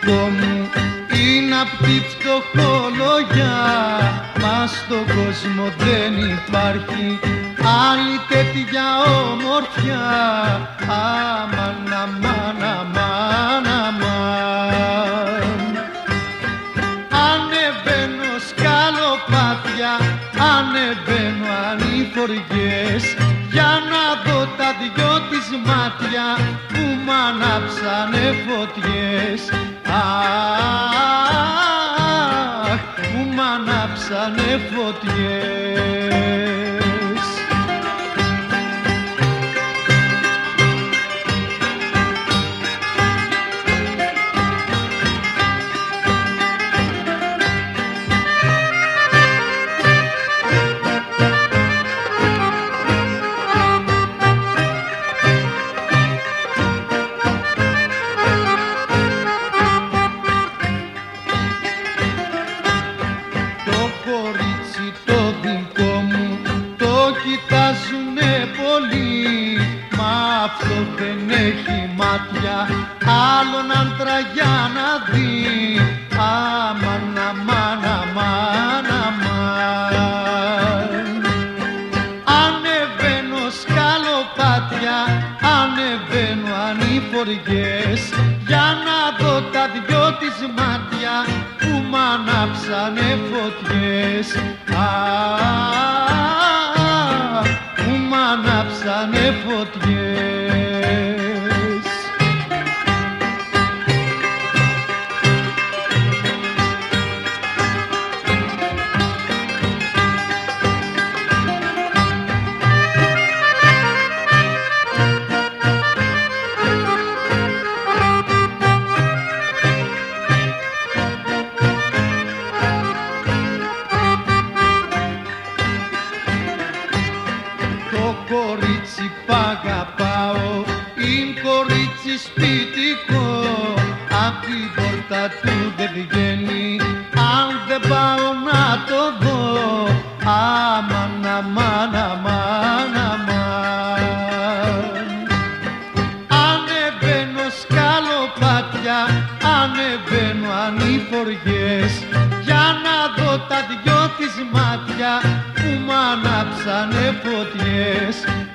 δικό μου είναι απ' τη φτωχολογιά, μα στον κόσμο δεν υπάρχει άλλη τέτοια ομορφιά. Αμάν, αμάν, αμάν, αμάν. Ανεβαίνω σκαλοπάτια, ανεβαίνω ανηφοριές, για να δω τα δυο της μάτια που μ' ανάψανε φωτιές. Αχ, που μ' ανάψανε φωτιές. Αυτό δεν έχει μάτια άλλον άντρα για να δει. Αμάν, αμάν, αμάν, αμάν. Ανεβαίνω σκαλοπάτια, ανεβαίνω ανηφοριές, για να δω τα δυο της μάτια που μ' ανάψανε φωτιές. Που μ' ανάψανε φωτιές. Κορίτσι π' αγαπάω, είναι κορίτσι σπιτικό, απ' την πόρτα του δεν βγαίνει αν δεν πάω να το δω. Αμάν, αμάν, αμάν, αμάν. Ανεβαίνω σκαλοπάτια, ανεβαίνω ανηφοριές, για να δω τα δυο της μάτια που μ' ανάψανε φωτιές.